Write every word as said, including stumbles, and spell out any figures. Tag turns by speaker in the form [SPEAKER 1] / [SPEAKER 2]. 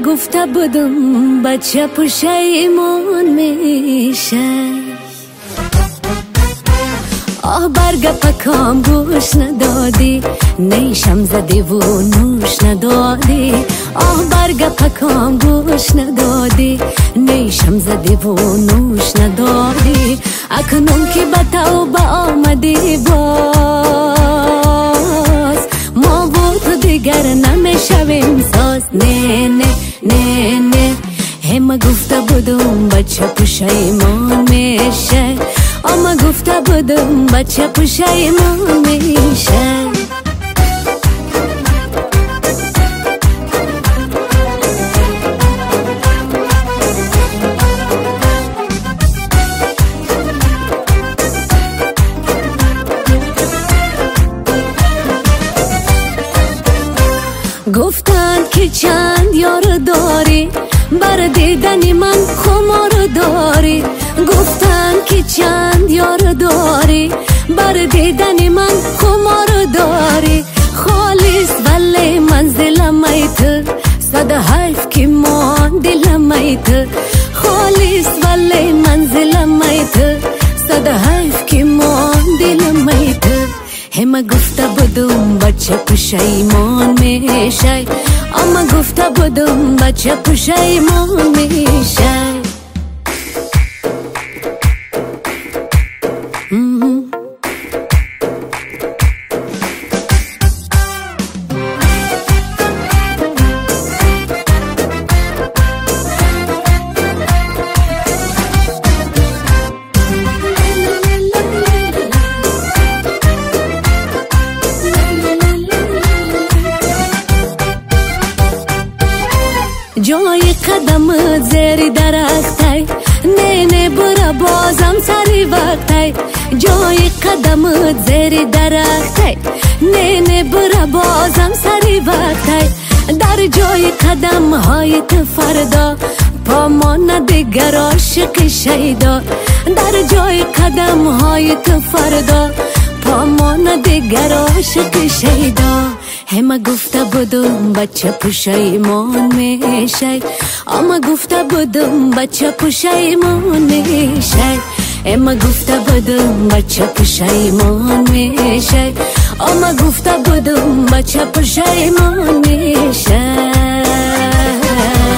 [SPEAKER 1] گفته بودم بچه پشیمان میشه. آه برگه پکام گوش ندادی، نیشم زدی و نوش ندادی. آه برگه پکام گوش ندادی، نیشم زدی و نوش ندادی. اکنون که به توبه آمدی باز، ما و تو دیگر نمیشویم ساز. نه نه نه نه همه گفته بودم بچه پشیمان میشه. اما گفته بودم بچه پشیمان میشه. گفتن که چند یار داری، بر دیدن من خمار داری. گفتن که چند یار داری، بر دیدن من خمار داری. خالص ولی منزل میت، صد حیف که مان دل میت. خالص ولی منزل میت، صد حیف که مان دل میت. همه گفته بودم بچه پشیمان میشه. اما گفته بودم بچه پشیمان میشه. جای قدم زیر درختی، نه نه برا بازم سری وقتی. جای قدم زیر درختی، نه نه برا بازم سری وقتی. در جای قدم های تو فردا، پا ماند دیگر عاشق شیدا. در جای قدم های تو فردا، پا ماند دیگر عاشق شیدا. همه گفته بودم بچه پشیمان میشه. اما گفته بودم بچه پشیمان میشه. اما گفته بودم بچه پشیمان میشه. اما گفته بودم بچه پشیمان میشه.